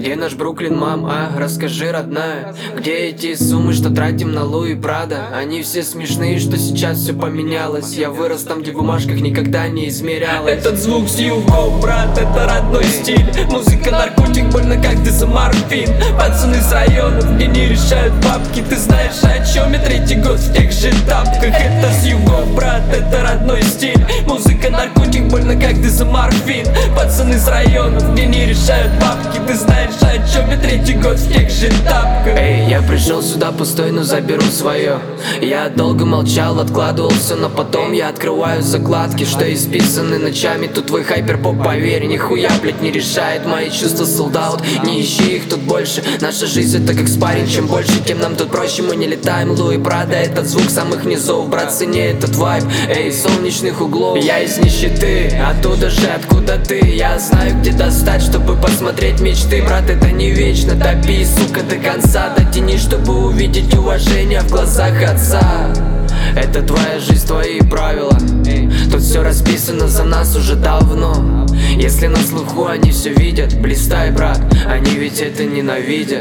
Где наш Бруклин, мам, расскажи, родная. Где эти суммы, что тратим на Луи Прада? Они все смешные, что сейчас все поменялось. Я вырос там, где в бумажках никогда не измерялось. Этот звук с юго, брат, это родной стиль. Музыка, наркотик, больно как дезоморфин. Пацаны с районов, где не решают бабки. Ты знаешь, о чем я третий год в тех же тапках. Это с юго, брат, это родной стиль. Музыка, наркотик, больно как дезоморфин. Пацаны с районов, где не решают бабки. Ты знаешь, о чем я третий год в тех же тапках. Эй, я пришел сюда пустой, но заберу свое. Я долго молчал, откладывал все, но потом я открываю закладки, что исписаны ночами. Тут твой хайпер-поп, поверь, нихуя, блять, не решает мои чувства, солдат. Не ищи их тут больше, наша жизнь это как спарринг. Чем больше, тем нам тут проще, мы не летаем. Луи Прада, этот звук самых низов, брат, цени этот вайб. Эй, солнечных углов, я из нищеты, оттуда же, откуда ты. Я знаю, где достать, чтобы посмотреть мечты. Брат, это не вечно, топи, сука, до конца. Дотяни, чтобы увидеть уважение в глазах отца. Это твоя жизнь, твои правила. Тут все расписано за нас уже давно. Если на слуху они все видят, блистай, брат, они ведь это ненавидят.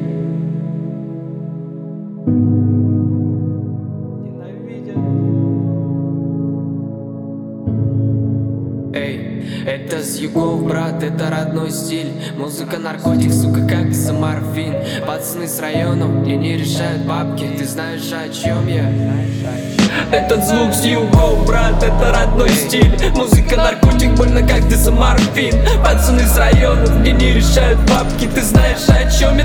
Эй, это с югов, брат, это родной стиль. Музыка, наркотик, сука, как дезоморфин. Пацаны с районов, где не решают бабки. Ты знаешь, о чем я? Этот звук с юго, брат, это родной стиль. Музыка, наркотик, больно как дезоморфин. Пацаны с районов, где не решают бабки. Ты знаешь, о чем я